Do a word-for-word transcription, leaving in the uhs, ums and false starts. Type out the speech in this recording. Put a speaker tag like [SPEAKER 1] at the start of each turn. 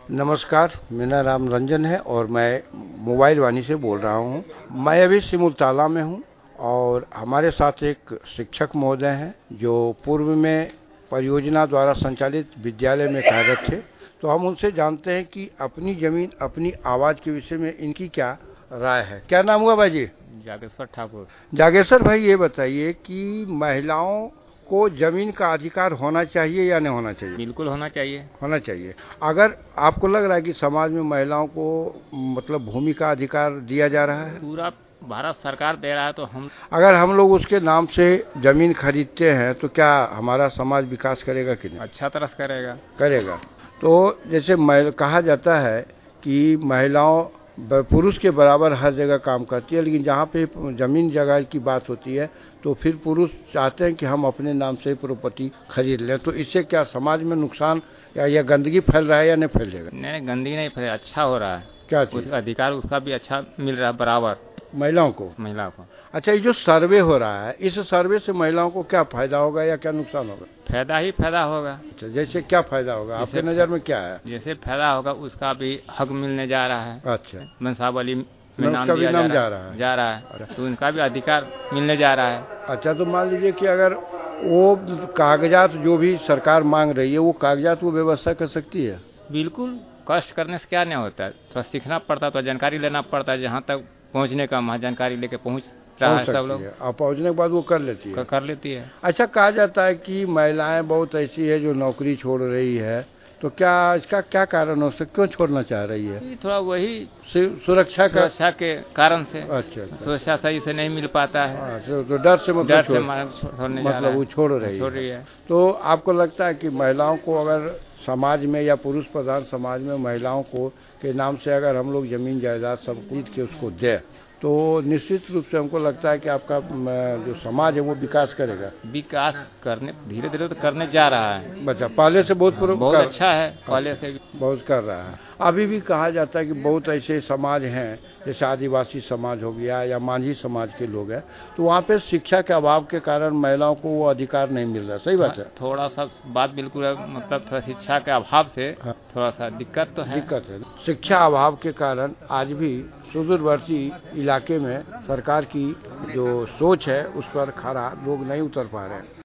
[SPEAKER 1] नमस्कार, मेरा नाम रंजन है और मैं मोबाइल वाणी से बोल रहा हूँ। मैं अभी सिमुलताला में हूँ और हमारे साथ एक शिक्षक महोदय हैं जो पूर्व में परियोजना द्वारा संचालित विद्यालय में कार्यरत थे। तो हम उनसे जानते हैं कि अपनी जमीन अपनी आवाज़ के विषय में इनकी क्या राय है। क्या नाम हुआ भाई जी?
[SPEAKER 2] जागेश्वर ठाकुर।
[SPEAKER 1] जागेश्वर भाई, ये बताइए कि महिलाओं को जमीन का अधिकार होना चाहिए या नहीं होना चाहिए?
[SPEAKER 2] बिल्कुल होना चाहिए।
[SPEAKER 1] होना चाहिए। अगर आपको लग रहा है कि समाज में महिलाओं को मतलब भूमि का अधिकार दिया जा रहा है?
[SPEAKER 2] पूरा भारत सरकार दे रहा है, तो हम
[SPEAKER 1] अगर हम लोग उसके नाम से जमीन खरीदते हैं तो क्या हमारा समाज विकास करेगा कि नहीं?
[SPEAKER 2] अच्छा तरह से करेगा।
[SPEAKER 1] करेगा। तो जैसे महिला कहा जाता है कि महिलाओं पुरुष के बराबर हर जगह काम करती है, लेकिन जहाँ पे जमीन जगह की बात होती है तो फिर पुरुष चाहते हैं कि हम अपने नाम से प्रॉपर्टी खरीद लें। तो इससे क्या समाज में नुकसान या यह गंदगी फैल रहा है या नहीं फैलेगा?
[SPEAKER 2] नहीं, गंदगी नहीं फैल, अच्छा हो रहा है।
[SPEAKER 1] क्या
[SPEAKER 2] चीज अधिकार उसका भी अच्छा मिल रहा है बराबर
[SPEAKER 1] महिलाओं को
[SPEAKER 2] महिला को।
[SPEAKER 1] अच्छा, ये जो सर्वे हो रहा है, इस सर्वे से महिलाओं को क्या फायदा होगा या क्या नुकसान होगा?
[SPEAKER 2] फायदा ही फायदा होगा।
[SPEAKER 1] अच्छा, जैसे क्या फायदा होगा आपके नज़र में क्या है?
[SPEAKER 2] जैसे फायदा होगा उसका भी हक मिलने जा रहा है।
[SPEAKER 1] अच्छा,
[SPEAKER 2] वंशावली में नाम
[SPEAKER 1] दिया
[SPEAKER 2] नाम
[SPEAKER 1] जा रहा है
[SPEAKER 2] जा रहा है तो उनका भी अधिकार मिलने जा रहा है।
[SPEAKER 1] अच्छा, तो मान लीजिए कि अगर वो कागजात जो भी सरकार मांग रही है वो कागजात वो व्यवस्था कर सकती है?
[SPEAKER 2] बिल्कुल, कष्ट करने से क्या नहीं होता है, थोड़ा सीखना पड़ता है, तो जानकारी लेना पड़ता है। जहाँ तक पहुँचने का वहाँ जानकारी लेके पहुँच रहा है सब लोग,
[SPEAKER 1] और पहुँचने के बाद वो कर लेती है
[SPEAKER 2] कर लेती है।
[SPEAKER 1] अच्छा, कहा जाता है कि महिलाएं बहुत ऐसी है जो नौकरी छोड़ रही है, तो क्या इसका क्या कारण हो सकता, क्यों छोड़ना चाह रही है?
[SPEAKER 2] थोड़ा वही
[SPEAKER 1] सुरक्षा का
[SPEAKER 2] सुरक्षा के कारण से।
[SPEAKER 1] अच्छा, अच्छा।
[SPEAKER 2] सुरक्षा सही से नहीं मिल पाता है।
[SPEAKER 1] आ, तो, तो डर से मतलब
[SPEAKER 2] डर
[SPEAKER 1] छोड़,
[SPEAKER 2] से छोड़ने
[SPEAKER 1] मतलब वो छोड़ रही
[SPEAKER 2] छोड़ रही है।
[SPEAKER 1] तो आपको लगता है कि महिलाओं को अगर समाज में या पुरुष प्रधान समाज में महिलाओं को के नाम से अगर हम लोग जमीन जायदाद सब खरीद के उसको दें तो निश्चित रूप से हमको लगता है कि आपका जो समाज है वो विकास करेगा?
[SPEAKER 2] विकास करने धीरे धीरे तो करने जा रहा है।
[SPEAKER 1] बच्चा पहले से बहुत
[SPEAKER 2] बहुत अच्छा है, पहले से
[SPEAKER 1] बहुत कर रहा है। अभी भी कहा जाता है कि बहुत ऐसे समाज हैं जैसे आदिवासी समाज हो गया या मांझी समाज के लोग हैं, तो वहाँ पे शिक्षा के अभाव के कारण महिलाओं को वो अधिकार नहीं मिल रहा। सही बात है?
[SPEAKER 2] थोड़ा सा बात बिल्कुल है, मतलब थोड़ा शिक्षा के अभाव से थोड़ा सा दिक्कत तो है।
[SPEAKER 1] दिक्कत है। शिक्षा अभाव के कारण आज भी सुदूरवर्ती इलाके में सरकार की जो सोच है उस पर खरा लोग नहीं उतर पा रहे हैं।